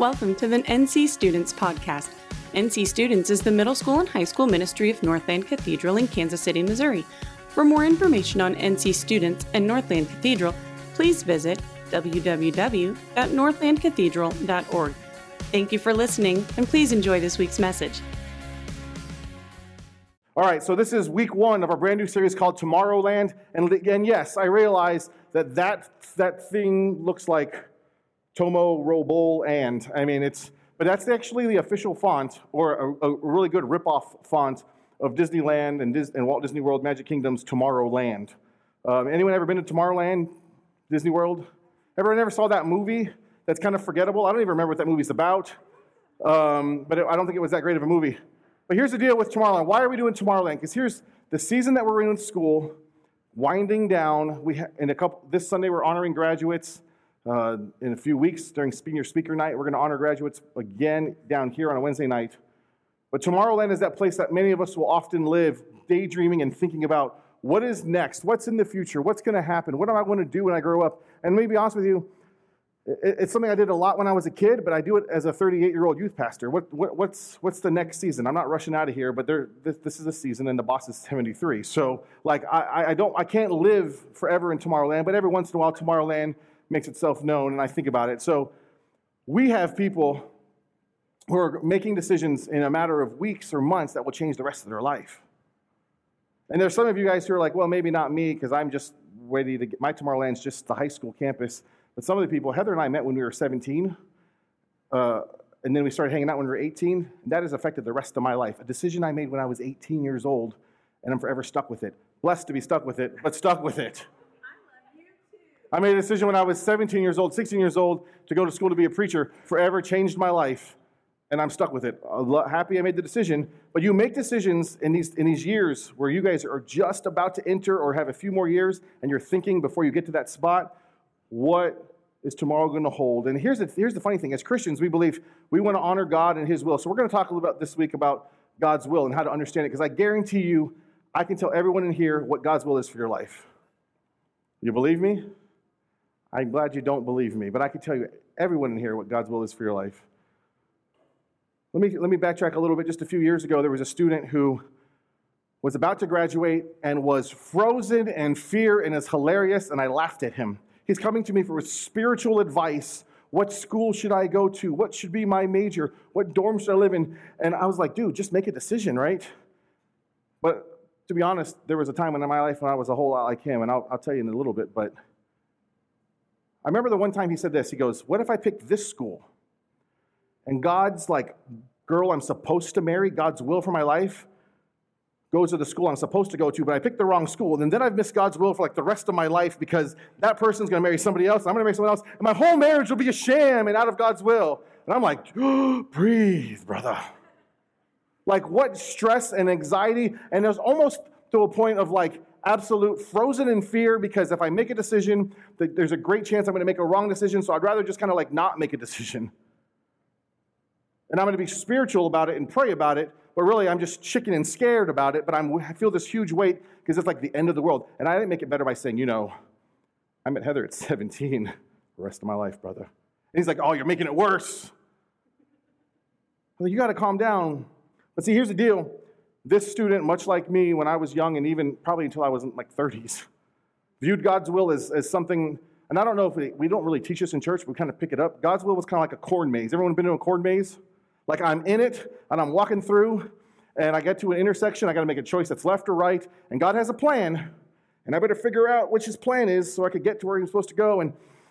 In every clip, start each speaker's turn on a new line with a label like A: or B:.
A: Welcome to the NC Students Podcast. NC Students is the middle school and high school ministry of Northland Cathedral in Kansas City, Missouri. For more information on NC Students and Northland Cathedral, please visit www.northlandcathedral.org. Thank you for listening, and please enjoy this week's message.
B: All right, so this is week one of our brand new series called Tomorrowland. And yes, I realize that thing looks like Tomo Robowl and. But that's actually the official font, or a really good rip-off font of Disneyland and Walt Disney World Magic Kingdom's Tomorrowland. Anyone ever been to Tomorrowland, Disney World? Everyone ever saw that movie that's kind of forgettable? I don't even remember what that movie's about, but I don't think it was that great of a movie. But here's the deal with Tomorrowland. Why are we doing Tomorrowland? Because here's the season that we're in school, winding down. This Sunday we're honoring graduates. In a few weeks during Senior Speaker Night, we're going to honor graduates again down here on a Wednesday night. But Tomorrowland is that place that many of us will often live, daydreaming and thinking about what is next, what's in the future, what's going to happen, what am I going to do when I grow up? And to be honest with you, it's something I did a lot when I was a kid, but I do it as a 38-year-old youth pastor. What's the next season? I'm not rushing out of here, but this is a season, and the boss is 73. So I can't live forever in Tomorrowland, but every once in a while Tomorrowland makes itself known, and I think about it. So we have people who are making decisions in a matter of weeks or months that will change the rest of their life. And there's some of you guys who are like, well, maybe not me, because I'm just ready to get, my Tomorrowland's just the high school campus. But some of the people, Heather and I met when we were 17, and then we started hanging out when we were 18, and that has affected the rest of my life. A decision I made when I was 18 years old, and I'm forever stuck with it. Blessed to be stuck with it, but stuck with it. I made a decision when I was 17 years old, 16 years old, to go to school to be a preacher. Forever changed my life, and I'm stuck with it. Happy I made the decision. But you make decisions in these years where you guys are just about to enter or have a few more years, and you're thinking before you get to that spot, what is tomorrow going to hold? And here's the funny thing. As Christians, we believe we want to honor God and His will. So we're going to talk a little bit this week about God's will and how to understand it, because I guarantee you, I can tell everyone in here what God's will is for your life. You believe me? I'm glad you don't believe me, but I can tell you, everyone in here, what God's will is for your life. Let me backtrack a little bit. Just a few years ago, there was a student who was about to graduate and was frozen in fear, and is hilarious, and I laughed at him. He's coming to me for spiritual advice. What school should I go to? What should be my major? What dorm should I live in? And I was like, dude, just make a decision, right? But to be honest, there was a time in my life when I was a whole lot like him, and I'll tell you in a little bit, but I remember the one time he said this. He goes, what if I picked this school? And God's girl I'm supposed to marry, God's will for my life, goes to the school I'm supposed to go to, but I picked the wrong school. And then I've missed God's will for the rest of my life, because that person's going to marry somebody else, and I'm going to marry someone else, and my whole marriage will be a sham and out of God's will. And I'm like, oh, breathe, brother. What stress and anxiety. And it was almost to a point of absolute frozen in fear, because if I make a decision, there's a great chance I'm going to make a wrong decision, so I'd rather just kind of not make a decision. And I'm going to be spiritual about it and pray about it, but really I'm just chicken and scared about it, but I feel this huge weight because it's the end of the world. And I didn't make it better by saying, I met Heather at 17 the rest of my life, brother. And he's like, oh, you're making it worse. Well, you got to calm down. But see, here's the deal. This student, much like me when I was young, and even probably until I was in 30s, viewed God's will as something, and I don't know if we don't really teach this in church, but we kind of pick it up. God's will was kind of like a corn maze. Everyone been to a corn maze? I'm in it, and I'm walking through, and I get to an intersection, I got to make a choice that's left or right, and God has a plan, and I better figure out which His plan is so I could get to where I'm supposed to go, and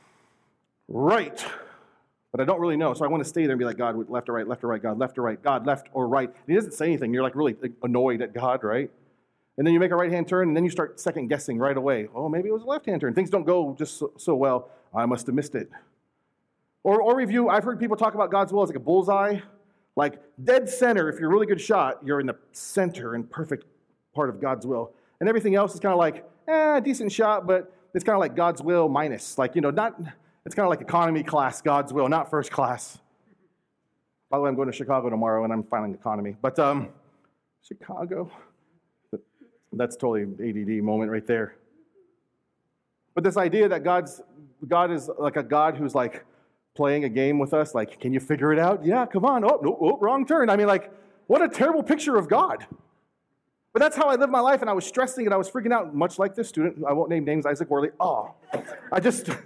B: right. But I don't really know, so I want to stay there and be like, God, left or right, God, left or right, God, left or right. And He doesn't say anything. You're really annoyed at God, right? And then you make a right-hand turn, and then you start second-guessing right away. Oh, maybe it was a left-hand turn. Things don't go just so well. I must have missed it. Or review, I've heard people talk about God's will as a bullseye. Dead center, if you're a really good shot, you're in the center and perfect part of God's will. And everything else is kind of decent shot, but it's kind of God's will minus. Not... It's kind of economy class, God's will, not first class. By the way, I'm going to Chicago tomorrow, and I'm filing economy. But Chicago, that's totally an ADD moment right there. But this idea that God is a God who's playing a game with us, like, can you figure it out? Yeah, come on. Oh, no, oh, wrong turn. I mean, like, what a terrible picture of God. But that's how I lived my life, and I was stressing, and I was freaking out, much like this student. I won't name names, Isaac Worley. Oh, I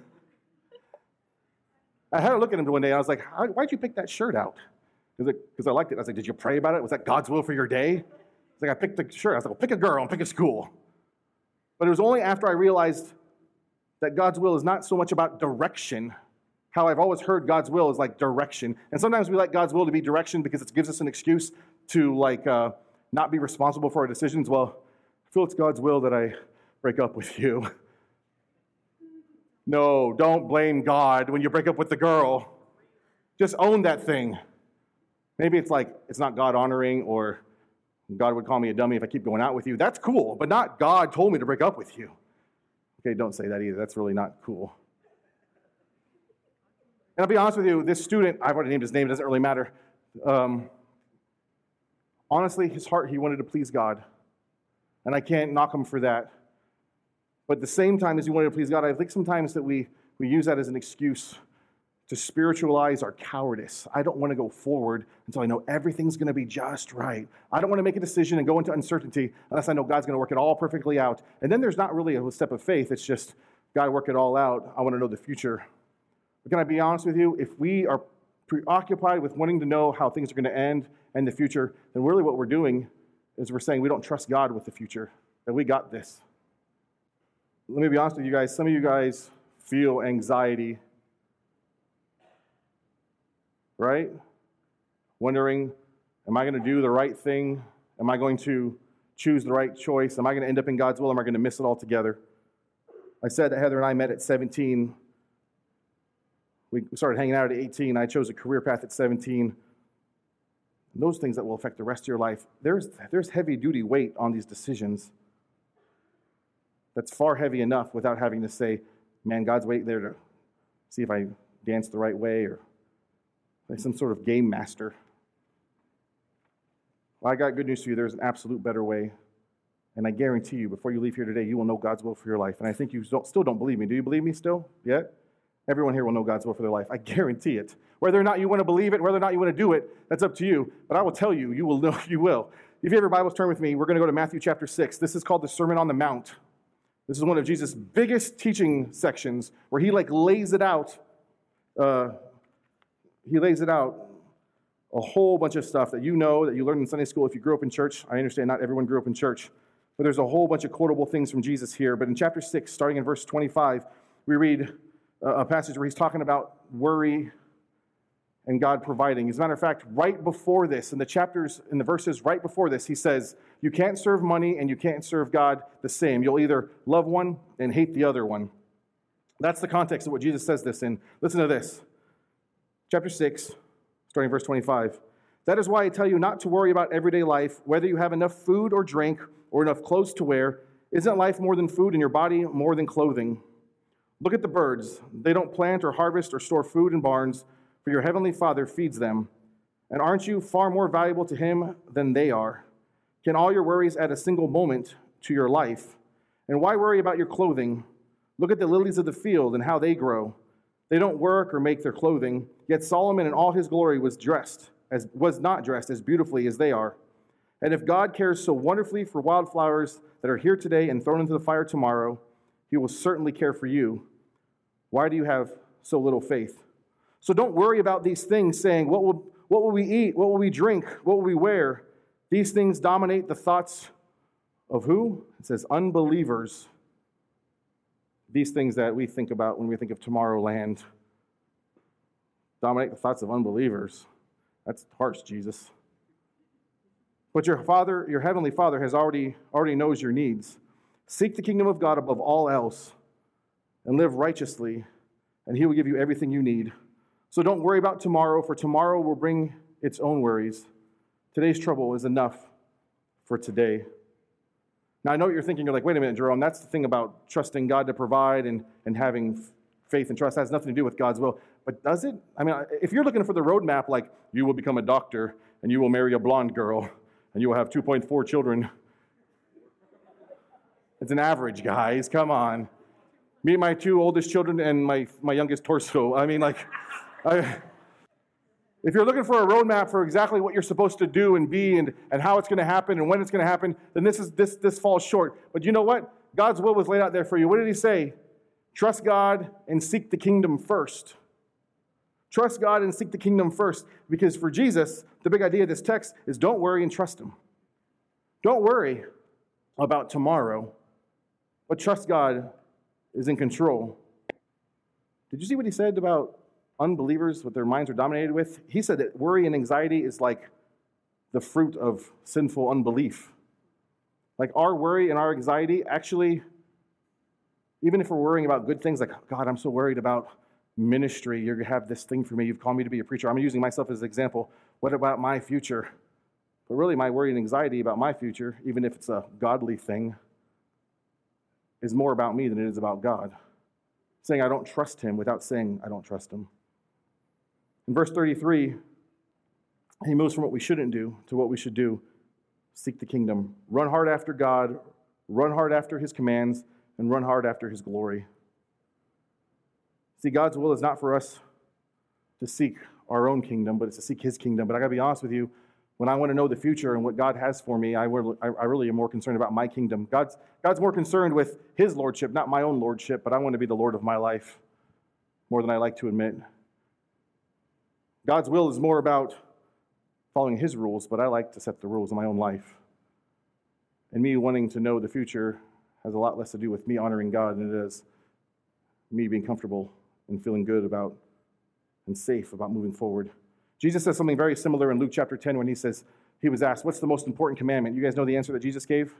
B: had to look at him one day, and I was like, why'd you pick that shirt out? Because I liked it. I was like, did you pray about it? Was that God's will for your day? It's like, I picked the shirt. I was like, well, pick a girl and pick a school. But it was only after I realized that God's will is not so much about direction. How I've always heard God's will is like direction. And sometimes we like God's will to be direction because it gives us an excuse to not be responsible for our decisions. Well, I feel it's God's will that I break up with you. No, don't blame God when you break up with the girl. Just own that thing. Maybe it's like, it's not God honoring, or God would call me a dummy if I keep going out with you. That's cool, but not God told me to break up with you. Okay, don't say that either. That's really not cool. And I'll be honest with you, this student, I've already named his name, it doesn't really matter. Honestly, his heart, he wanted to please God. And I can't knock him for that. But at the same time as he wanted to please God, I think sometimes that we use that as an excuse to spiritualize our cowardice. I don't want to go forward until I know everything's going to be just right. I don't want to make a decision and go into uncertainty unless I know God's going to work it all perfectly out. And then there's not really a step of faith. It's just, God, work it all out. I want to know the future. But can I be honest with you? If we are preoccupied with wanting to know how things are going to end and the future, then really what we're doing is we're saying we don't trust God with the future, that we got this. Let me be honest with you guys. Some of you guys feel anxiety, right? Wondering, am I going to do the right thing? Am I going to choose the right choice? Am I going to end up in God's will? Am I going to miss it altogether? I said that Heather and I met at 17. We started hanging out at 18. I chose a career path at 17. And those things that will affect the rest of your life. There's heavy-duty weight on these decisions that's far heavy enough without having to say, man, God's waiting there to see if I dance the right way, or like some sort of game master. Well, I got good news for you. There's an absolute better way. And I guarantee you, before you leave here today, you will know God's will for your life. And I think you still don't believe me. Do you believe me still yet? Everyone here will know God's will for their life. I guarantee it. Whether or not you want to believe it, whether or not you want to do it, that's up to you. But I will tell you, you will know, you will. If you have your Bibles, turn with me. We're going to go to Matthew chapter 6. This is called the Sermon on the Mount. This is one of Jesus' biggest teaching sections where he lays it out. He lays it out a whole bunch of stuff that you know, that you learned in Sunday school if you grew up in church. I understand not everyone grew up in church. But there's a whole bunch of quotable things from Jesus here. But in chapter 6, starting in verse 25, we read a passage where he's talking about worry and God providing. As a matter of fact, right before this, in the verses right before this, he says, you can't serve money and you can't serve God the same. You'll either love one and hate the other one. That's the context of what Jesus says this in. Listen to this. Chapter 6, starting verse 25. That is why I tell you not to worry about everyday life, whether you have enough food or drink or enough clothes to wear. Isn't life more than food and your body more than clothing? Look at the birds. They don't plant or harvest or store food in barns, for your heavenly Father feeds them. And aren't you far more valuable to him than they are? Can all your worries add a single moment to your life? And why worry about your clothing? Look at the lilies of the field and how they grow. They don't work or make their clothing, yet Solomon in all his glory was not dressed as beautifully as they are. And if God cares so wonderfully for wildflowers that are here today and thrown into the fire tomorrow, he will certainly care for you. Why do you have so little faith? So don't worry about these things, saying, what will we eat? What will we drink? What will we wear? These things dominate the thoughts of who? It says unbelievers. These things that we think about when we think of Tomorrowland dominate the thoughts of unbelievers. That's harsh, Jesus. But your Father, your heavenly Father, already knows your needs. Seek the kingdom of God above all else and live righteously, and he will give you everything you need. So don't worry about tomorrow, for tomorrow will bring its own worries. Today's trouble is enough for today. Now, I know what you're thinking. You're like, wait a minute, Jerome, that's the thing about trusting God to provide and having faith and trust. That has nothing to do with God's will. But does it? I mean, if you're looking for the roadmap, like you will become a doctor and you will marry a blonde girl and you will have 2.4 children. It's an average, guys. Come on. Me and my two oldest children and my youngest torso. I mean, If you're looking for a roadmap for exactly what you're supposed to do and be and how it's going to happen and when it's going to happen, then this falls short. But you know what? God's will was laid out there for you. What did he say? Trust God and seek the kingdom first. Trust God and seek the kingdom first. Because for Jesus, the big idea of this text is don't worry and trust him. Don't worry about tomorrow, but trust God is in control. Did you see what he said about unbelievers, what their minds are dominated with? He said that worry and anxiety is like the fruit of sinful unbelief. Like our worry and our anxiety actually, even if we're worrying about good things like, God, I'm so worried about ministry. You're going to have this thing for me. You've called me to be a preacher. I'm using myself as an example. What about my future? But really, my worry and anxiety about my future, even if it's a godly thing, is more about me than it is about God. Saying I don't trust him without saying I don't trust him. In verse 33, he moves from what we shouldn't do to what we should do. Seek the kingdom. Run hard after God. Run hard after his commands. And run hard after his glory. See, God's will is not for us to seek our own kingdom, but it's to seek his kingdom. But I got to be honest with you, when I want to know the future and what God has for me, I really am more concerned about my kingdom. God's more concerned with his lordship, not my own lordship, but I want to be the Lord of my life more than I like to admit. God's will is more about following his rules, but I like to set the rules in my own life. And me wanting to know the future has a lot less to do with me honoring God than it is me being comfortable and feeling good about and safe about moving forward. Jesus says something very similar in Luke chapter 10 when he was asked, what's the most important commandment? You guys know the answer that Jesus gave?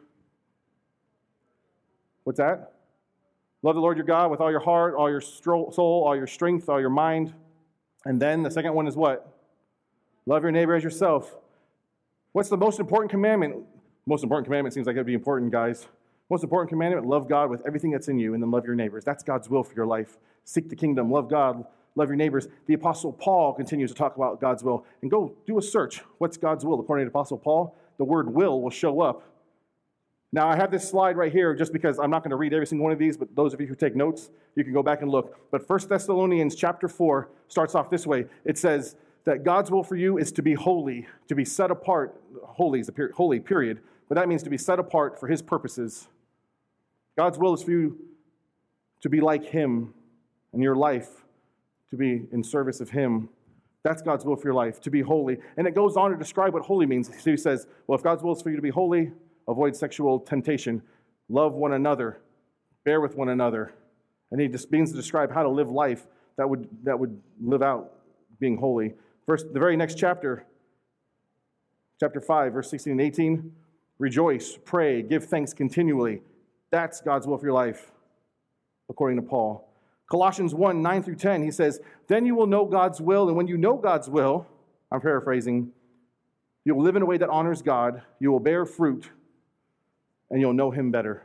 B: What's that? Love the Lord your God with all your heart, all your soul, all your strength, all your mind. And then the second one is what? Love your neighbor as yourself. What's the most important commandment? Most important commandment seems like it'd be important, guys. Most important commandment, love God with everything that's in you, and then love your neighbors. That's God's will for your life. Seek the kingdom, love God, love your neighbors. The Apostle Paul continues to talk about God's will. And go do a search. What's God's will? According to Apostle Paul, the word will show up. Now, I have this slide right here just because I'm not going to read every single one of these, but those of you who take notes, you can go back and look. But 1 Thessalonians chapter 4 starts off this way. It says that God's will for you is to be holy, to be set apart. Holy is holy, period. But that means to be set apart for his purposes. God's will is for you to be like him in your life, to be in service of him. That's God's will for your life, to be holy. And it goes on to describe what holy means. So he says, well, if God's will is for you to be holy, avoid sexual temptation, love one another, bear with one another. And he just begins to describe how to live life that would live out being holy. The very next chapter, chapter 5, verse 16 and 18, rejoice, pray, give thanks continually. That's God's will for your life, according to Paul. Colossians 1, 9 through 10, he says, then you will know God's will, and when you know God's will, I'm paraphrasing, you will live in a way that honors God, you will bear fruit, and you'll know him better.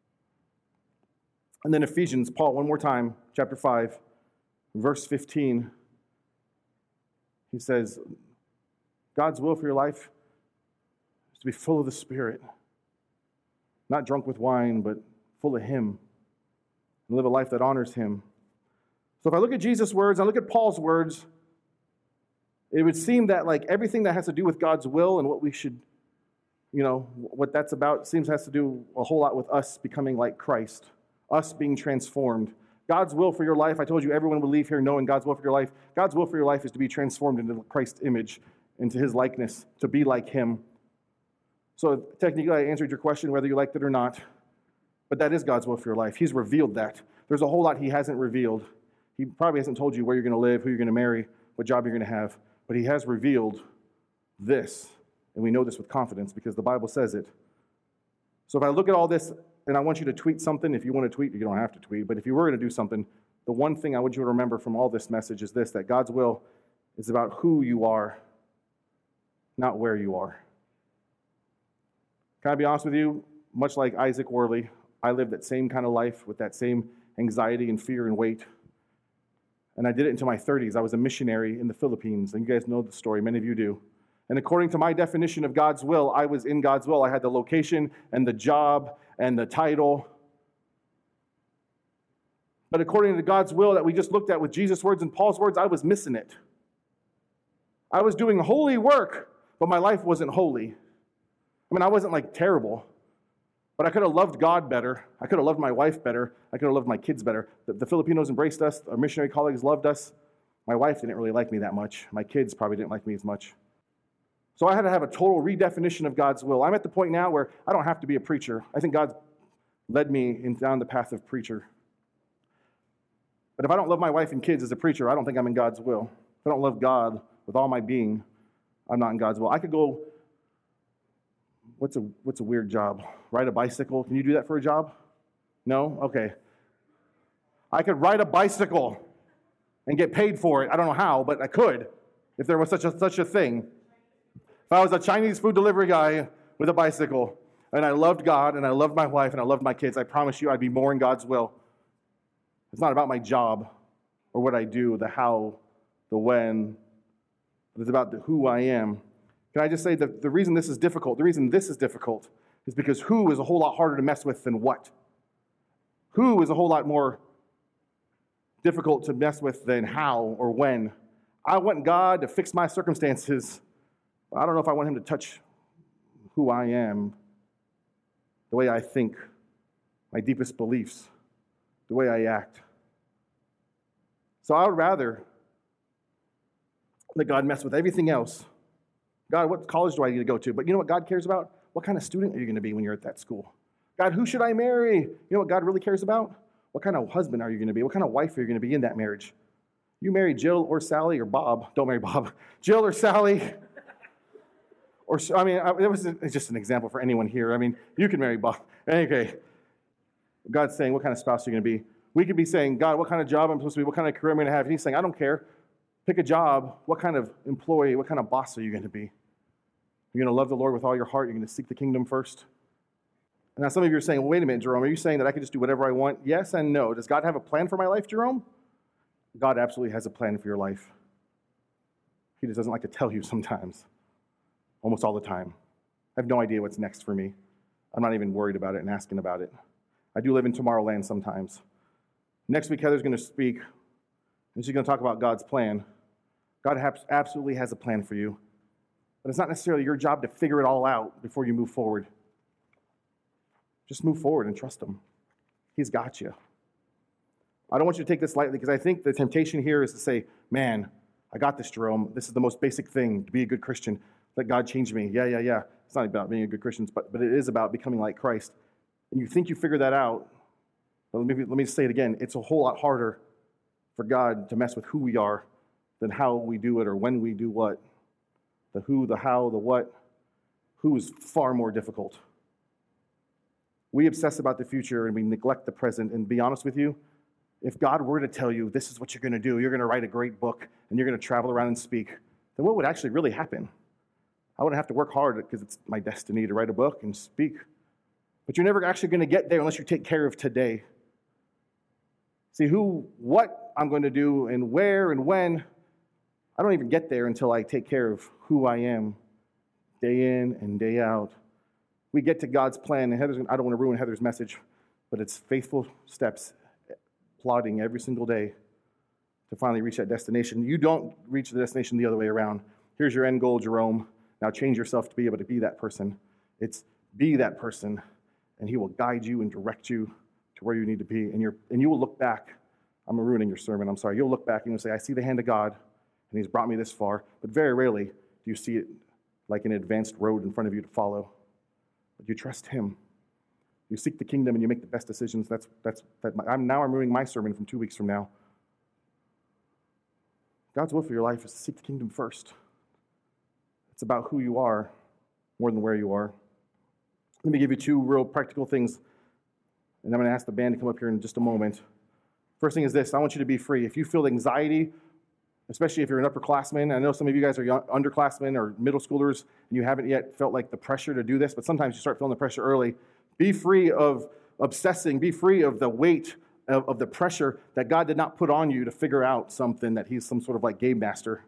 B: And then Ephesians, Paul, one more time, chapter 5, verse 15, he says, God's will for your life is to be full of the Spirit. Not drunk with wine, but full of him. And live a life that honors him. So if I look at Jesus' words, I look at Paul's words, it would seem that like everything that has to do with God's will and what we should, what that's about has to do a whole lot with us becoming like Christ. Us being transformed. God's will for your life, I told you everyone would leave here knowing God's will for your life. God's will for your life is to be transformed into Christ's image, into his likeness, to be like him. So technically, I answered your question whether you liked it or not. But that is God's will for your life. He's revealed that. There's a whole lot he hasn't revealed. He probably hasn't told you where you're going to live, who you're going to marry, what job you're going to have. But he has revealed this. And we know this with confidence because the Bible says it. So if I look at all this, and I want you to tweet something. If you want to tweet, you don't have to tweet. But if you were going to do something, the one thing I want you to remember from all this message is this, that God's will is about who you are, not where you are. Can I be honest with you? Much like Isaac Worley, I lived that same kind of life with that same anxiety and fear and weight. And I did it into my 30s. I was a missionary in the Philippines. And you guys know the story. Many of you do. And according to my definition of God's will, I was in God's will. I had the location and the job and the title. But according to God's will that we just looked at with Jesus' words and Paul's words, I was missing it. I was doing holy work, but my life wasn't holy. I mean, I wasn't like terrible, but I could have loved God better. I could have loved my wife better. I could have loved my kids better. The Filipinos embraced us. Our missionary colleagues loved us. My wife didn't really like me that much. My kids probably didn't like me as much. So I had to have a total redefinition of God's will. I'm at the point now where I don't have to be a preacher. I think God led me down the path of preacher. But if I don't love my wife and kids as a preacher, I don't think I'm in God's will. If I don't love God with all my being, I'm not in God's will. I could go, what's a weird job? Ride a bicycle? Can you do that for a job? No? Okay. I could ride a bicycle and get paid for it. I don't know how, but I could if there was such a thing. If I was a Chinese food delivery guy with a bicycle and I loved God and I loved my wife and I loved my kids, I promise you I'd be more in God's will. It's not about my job or what I do, the how, the when, but it's about the who I am. Can I just say that the reason this is difficult is because who is a whole lot harder to mess with than what. Who is a whole lot more difficult to mess with than how or when. I want God to fix my circumstances. I don't know if I want him to touch who I am, the way I think, my deepest beliefs, the way I act. So I would rather let God mess with everything else. God, what college do I need to go to? But you know what God cares about? What kind of student are you going to be when you're at that school? God, who should I marry? You know what God really cares about? What kind of husband are you going to be? What kind of wife are you going to be in that marriage? You marry Jill or Sally or Bob. Don't marry Bob. Jill or Sally. It's just an example for anyone here. I mean, you can marry Bob. Okay. God's saying, what kind of spouse are you going to be? We could be saying, God, what kind of job I'm supposed to be? What kind of career I'm going to have? And he's saying, I don't care. Pick a job. What kind of employee, what kind of boss are you going to be? You're going to love the Lord with all your heart. You're going to seek the kingdom first. And now some of you are saying, well, wait a minute, Jerome. Are you saying that I can just do whatever I want? Yes and no. Does God have a plan for my life, Jerome? God absolutely has a plan for your life. He just doesn't like to tell you sometimes. Almost all the time. I have no idea what's next for me. I'm not even worried about it and asking about it. I do live in Tomorrowland sometimes. Next week, Heather's going to speak, and she's going to talk about God's plan. God absolutely has a plan for you, but it's not necessarily your job to figure it all out before you move forward. Just move forward and trust him. He's got you. I don't want you to take this lightly because I think the temptation here is to say, man, I got this, Jerome. This is the most basic thing, to be a good Christian. Let God change me. Yeah. It's not about being a good Christian, but it is about becoming like Christ. And you think you figured that out, but let me say it again. It's a whole lot harder for God to mess with who we are than how we do it or when we do what. The who, the how, the what. Who is far more difficult. We obsess about the future and we neglect the present. And to be honest with you, if God were to tell you this is what you're going to do, you're going to write a great book and you're going to travel around and speak, then what would actually really happen? I wouldn't have to work hard because it's my destiny to write a book and speak. But you're never actually going to get there unless you take care of today. See, what I'm going to do and where and when, I don't even get there until I take care of who I am day in and day out. We get to God's plan, and I don't want to ruin Heather's message, but it's faithful steps, plodding every single day to finally reach that destination. You don't reach the destination the other way around. Here's your end goal, Jerome. Now change yourself to be able to be that person. It's be that person, and he will guide you and direct you to where you need to be. And you will look back. I'm ruining your sermon. I'm sorry. You'll look back and you'll say, I see the hand of God, and he's brought me this far. But very rarely do you see it like an advanced road in front of you to follow. But you trust him. You seek the kingdom and you make the best decisions. I'm ruining my sermon from 2 weeks from now. God's will for your life is to seek the kingdom first. It's about who you are more than where you are. Let me give you two real practical things, and I'm going to ask the band to come up here in just a moment. First thing is this. I want you to be free. If you feel anxiety, especially if you're an upperclassman, I know some of you guys are underclassmen or middle schoolers, and you haven't yet felt like the pressure to do this, but sometimes you start feeling the pressure early. Be free of obsessing. Be free of the weight of the pressure that God did not put on you to figure out something, that he's some sort of like game master.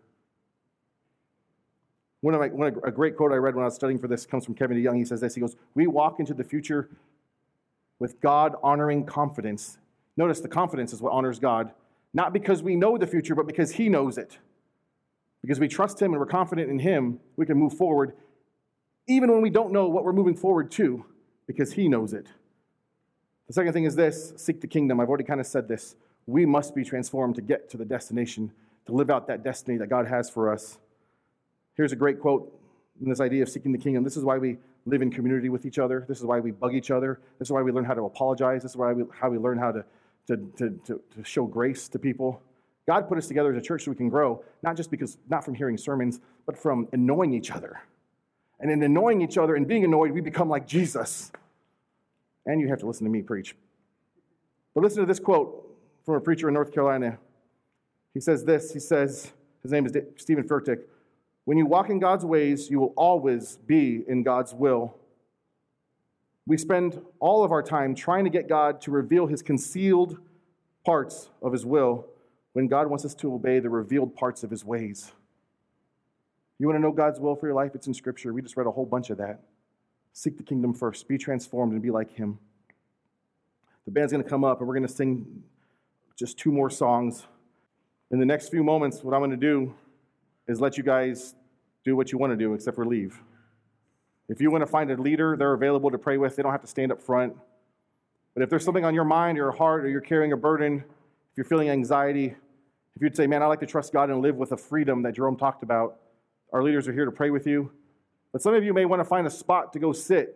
B: A great quote I read when I was studying for this comes from Kevin DeYoung. He says this. He goes, we walk into the future with God-honoring confidence, Notice the confidence is what honors God, not because we know the future, but because he knows it. Because we trust him and we're confident in him, we can move forward, even when we don't know what we're moving forward to, because he knows it. The second thing is this: seek the kingdom. I've already kind of said this. We must be transformed to get to the destination, to live out that destiny that God has for us. Here's a great quote in this idea of seeking the kingdom. This is why we live in community with each other. This is why we bug each other. This is why we learn how to apologize. This is how we learn how to show grace to people. God put us together as a church so we can grow, not from hearing sermons, but from annoying each other. And in annoying each other and being annoyed, we become like Jesus. And you have to listen to me preach. But listen to this quote from a preacher in North Carolina. He says this, his name is Stephen Furtick: "When you walk in God's ways, you will always be in God's will. We spend all of our time trying to get God to reveal his concealed parts of his will when God wants us to obey the revealed parts of his ways." You want to know God's will for your life? It's in Scripture. We just read a whole bunch of that. Seek the kingdom first. Be transformed and be like him. The band's going to come up, and we're going to sing just 2 more songs. In the next few moments, what I'm going to do is let you guys do what you want to do, except for leave. If you want to find a leader, they're available to pray with. They don't have to stand up front. But if there's something on your mind or your heart, or you're carrying a burden, if you're feeling anxiety, if you'd say, man, I'd like to trust God and live with the freedom that Jerome talked about, our leaders are here to pray with you. But some of you may want to find a spot to go sit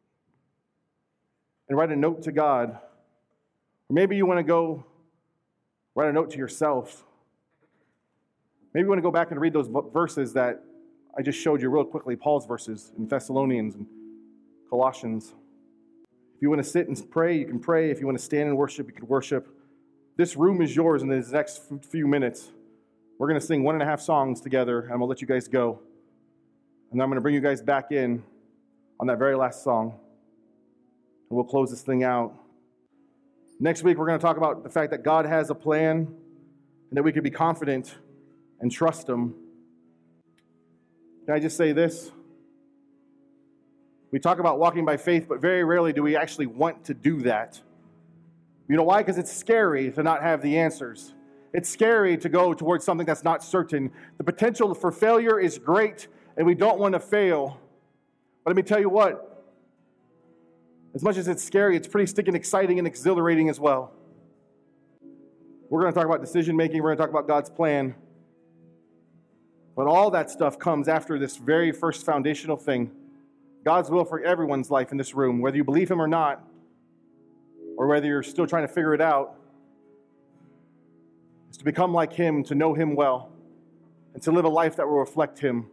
B: and write a note to God. Or maybe you want to go write a note to yourself. Maybe you want to go back and read those verses that I just showed you real quickly, Paul's verses in Thessalonians and Colossians. If you want to sit and pray, you can pray. If you want to stand and worship, you can worship. This room is yours in these next few minutes. We're going to sing 1.5 songs together, and I'm going to let you guys go. And I'm going to bring you guys back in on that very last song. And we'll close this thing out. Next week, we're going to talk about the fact that God has a plan and that we can be confident and trust him. Can I just say this? We talk about walking by faith, but very rarely do we actually want to do that. You know why? Because it's scary to not have the answers. It's scary to go towards something that's not certain. The potential for failure is great, and we don't want to fail. But let me tell you what, as much as it's scary, it's pretty stinking exciting and exhilarating as well. We're going to talk about decision making. We're going to talk about God's plan. But all that stuff comes after this very first foundational thing. God's will for everyone's life in this room, whether you believe him or not, or whether you're still trying to figure it out, is to become like him, to know him well, and to live a life that will reflect him.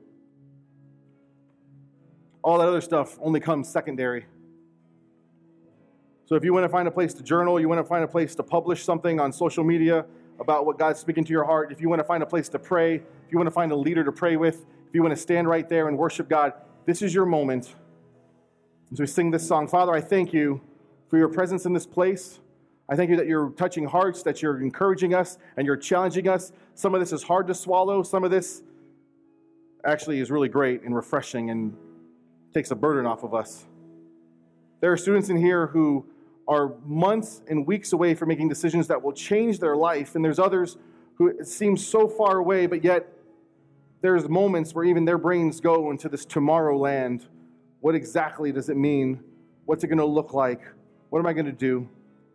B: All that other stuff only comes secondary. So if you want to find a place to journal, you want to find a place to publish something on social media about what God's speaking to your heart, if you want to find a place to pray, if you want to find a leader to pray with, if you want to stand right there and worship God, this is your moment. As we sing this song, Father, I thank you for your presence in this place. I thank you that you're touching hearts, that you're encouraging us, and you're challenging us. Some of this is hard to swallow. Some of this actually is really great and refreshing and takes a burden off of us. There are students in here who are months and weeks away from making decisions that will change their life, and there's others who it seems so far away, but yet there's moments where even their brains go into this tomorrow land. What exactly does it mean? What's it going to look like? What am I going to do?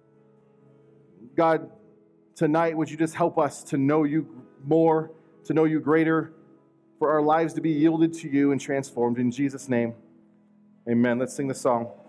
B: God, tonight, would you just help us to know you more, to know you greater, for our lives to be yielded to you and transformed. In Jesus' name, amen. Let's sing this song.